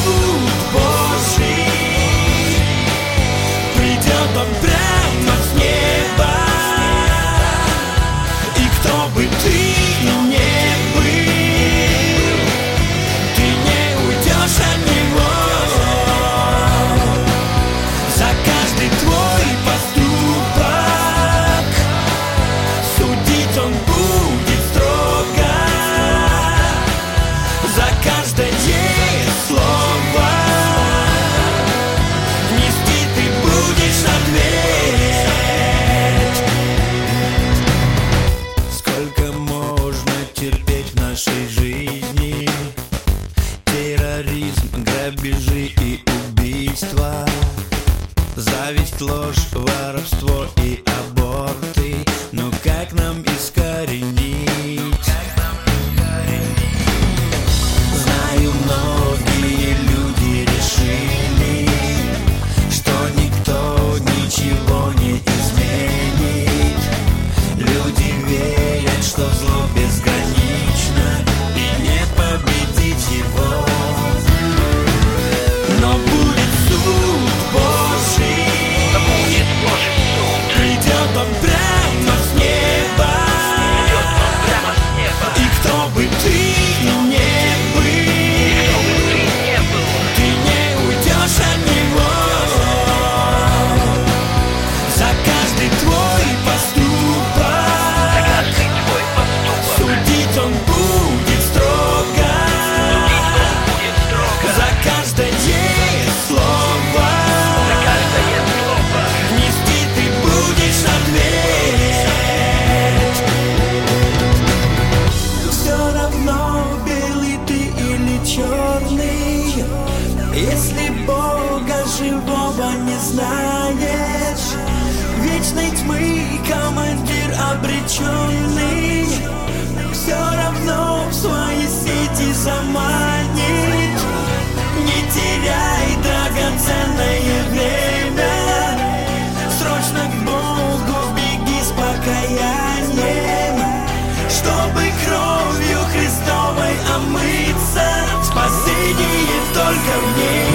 суд Божий, придет он прямо с неба. И кто бы ты не был, ты не уйдешь от него. За каждый твой поступок судить он будет строго. За каждое слово нести ты будешь ответ. Сколько можно терпеть в нашей жизни? Терроризм, грабежи и убийства, зависть, ложь, воровство и аборты. Но как нам искоренить? Знаю, многие люди решили, что никто ничего не изменит. Люди верят, что зло безгранично и не победить его. Но будет суд Божий, придет он прямо с неба. И кто бы ты не был, ты не уйдешь от него. За каждый твой поступок судить он будет строго. За каждое слово нести ты будешь ответ. Все равно белый ты или черный, если Бога живого не знаешь. Вечной тьмы командир обреченный все равно в свои сети заманит. Не теряй драгоценное время, срочно к Богу беги с покаянием, чтобы кровью Христовой омыться. Спасение только в ней.